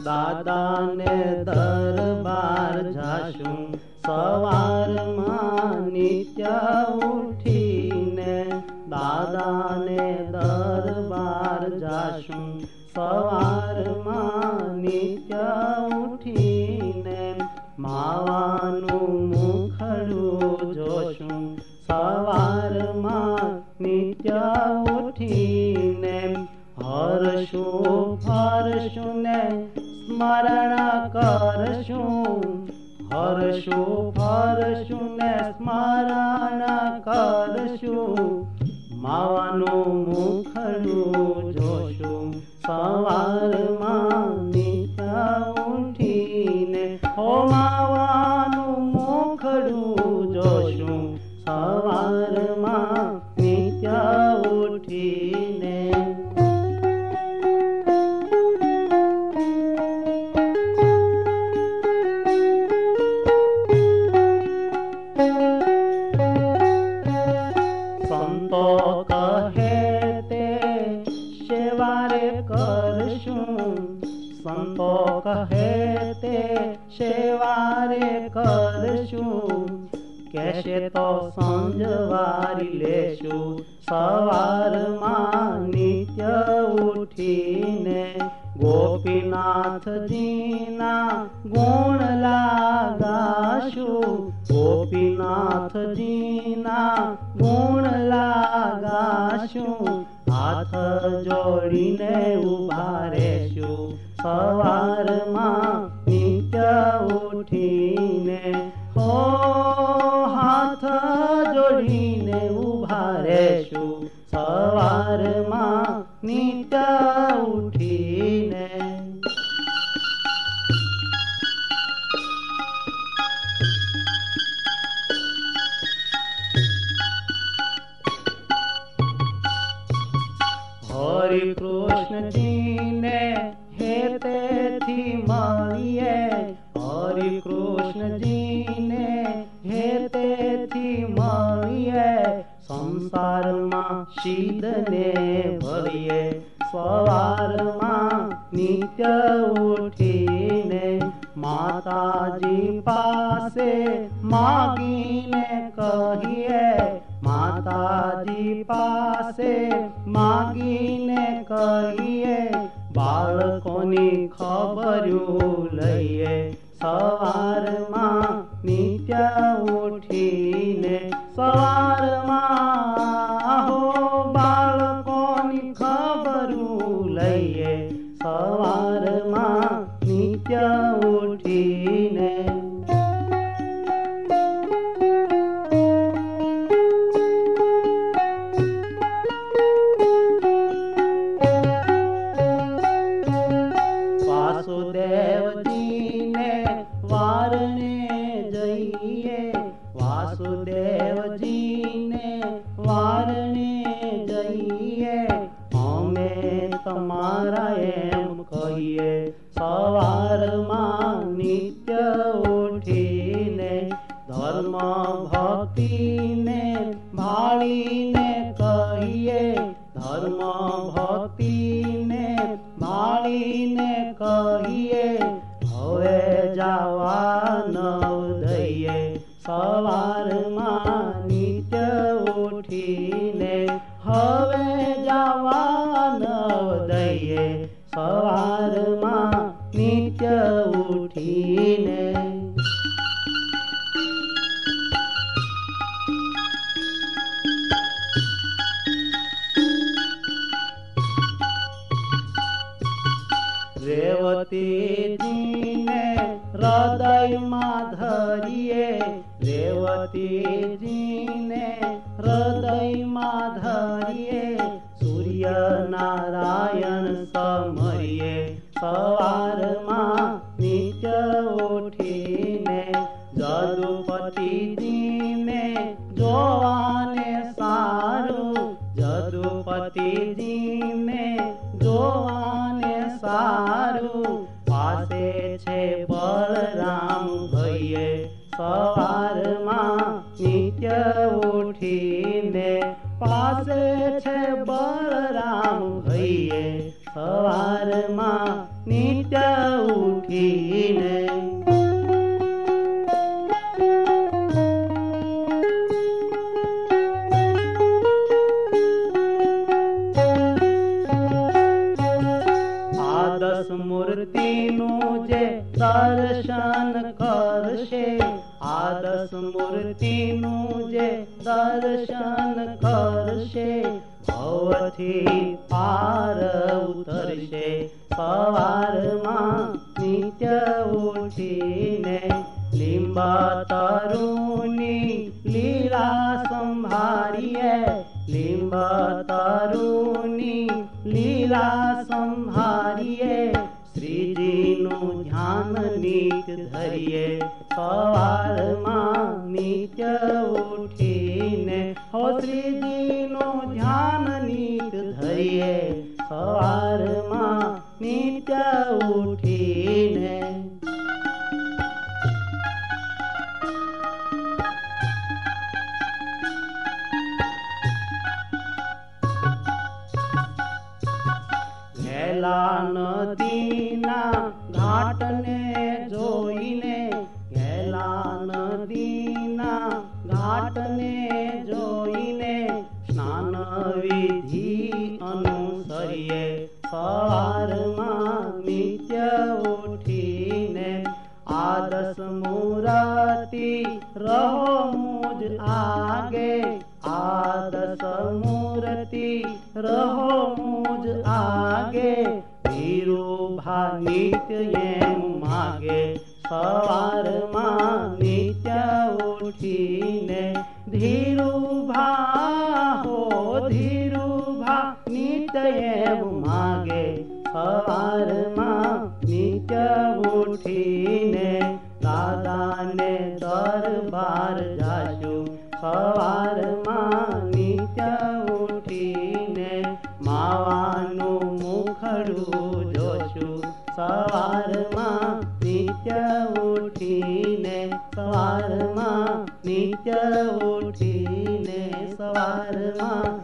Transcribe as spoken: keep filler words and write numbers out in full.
દાદાને દરબાર જાશું સવારમાં નિત્ય ઉઠીને, દાદાને દરબાર જાશું સવારમાં નિત્ય ઉઠીને, માવાનું મુખડું જોશું સવારમાં નિત્ય ઉઠીને, હરશું ફરશું ને સ્મરણ કરશું, હરશું ફરશું ને સ્મરણ કરશું, માવાનું મુખડું જોશું સવારમાં નિત્ય ઉઠીને, હો માવાનું મુખડું જોશું સવારમાં નિત્ય ઉઠીને. સંતો કહે તે સેવારે કરશું, સંતો કહે તે સેવારે કરશું, કહેશે તો સંજવારી લેશું સવારમાં નિત્ય ઉઠીને, ગોપીનાથજીના ગુણ લાગાશું, ગોપીનાથજીના ગુણ લાગાશું, હાથ જોડીને ઉભા રહેશું સવારમાં નિત્ય ઉઠીને, હો હાથ જોડીને ઉભા રહેશું સવારમાં નિત્ય ઉઠીને. હરિ કૃષ્ણજીને હેતેથી મળીએ, હરિ કૃષ્ણજીને હેતેથી મળીએ, સંસારમાં શીદને ભરીએ સવારમાં નિત્ય ઉઠીને, માતાજી પાસે માગીને કહીએ, માતાજી પાસે માગીને કહીએ, બાળકોની ખબર્યું લઈએ સવારમાં નિત્ય ઉઠીને, સવારમાં હો બાળકોની ખબરું લઈએ સવારમાં નિત્ય ઉઠીને. વાસુદેવજીને વારણે જઈએ, વાસુદેવજીને વારણે જઈએ, અમે તમારા એમ કહીએ સવારમાં નિત્ય ઉઠીને, ધર્મ ભક્તિને ભાળીને કહીએ, ધર્મ ભક્તિને ભાળીને કહીએ, હવે જવા નવ દઈએ સવારમાં નિત્ય ઉઠીને, હવે જવા નવ દઈએ સવારમાં નિત્ય ઉઠીને. રેવતીજીને હૃદયમાં ધરીએ, રેવતીજીને હૃદયમાં ધરીએ, સૂર્ય નારાયણ સમરીએ સવારમાં નિત્ય ઉઠીને, જદુપતિજીને જોવાને સારું, જદુપતિજીને જોવાને સારું, પાસે છે બલરામ ભઈએ સવારમાં નિત્ય ઉઠીને, પાસે છે બલરામ ભઈએ સવારમાં નિત્ય કરશે આ દસ મૂર્તિનું જે દર્શન કરશે ભવથી પાર ઉતરશે સવારમાં નિત્ય ઉઠીને લીંબા તરુની લીલા સંભાળીએ લીંબા તરુની લીલા સંભાળીએ શ્રીજીનું ધ્યાન નિત ધરીએ સવારમાં નિત્ય ઉઠીને હો શ્રીજીનું ધ્યાન નિત ધરીએ સવારમાં નિત્ય ઉઠીને નદીના ઘાટને જોઈને ગેલા નદીના ઘાટને જોઈને સ્નાન વિધિ અનુસરીએ સવારમાં નિત્ય ઉઠીને આ દસ મૂર્તિ રહો મુજ આગે આ દસ મૂર્તિ રહો મુજ આગે ધીરુભા નિત્ય એમ માગે સવારમાં નિત્ય ઉઠીને ધીરુભા હો ધીરુભા નિત્ય એમ માગે સવારમાં નિત્ય ઉઠીને દાદાને દરબાર જાશું સવારમાં નિત્ય ઉઠીને માવાનું મુખડું જોશું સવારમાં નિત્ય ઉઠીને સવારમાં નિત્ય ઉઠીને સવારમાં